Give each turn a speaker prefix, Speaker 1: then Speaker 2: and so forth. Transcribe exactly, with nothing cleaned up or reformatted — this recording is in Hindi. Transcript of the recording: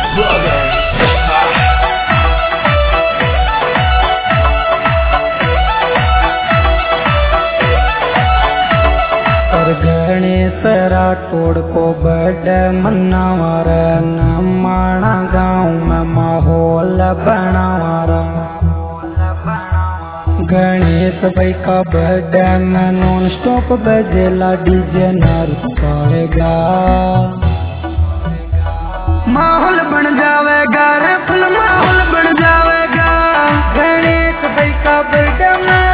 Speaker 1: और गणेश राठौड़ को बड़े मनावारा माणा गाँव में माहौल बनावारा। गणेश भाई का बर्थडे में नॉन स्टॉप बजेला डीजे नार पाएगा, माहौल बन जाएगा रे फुल माहौल बन जाएगा। गणेश भाई का बर्थडे में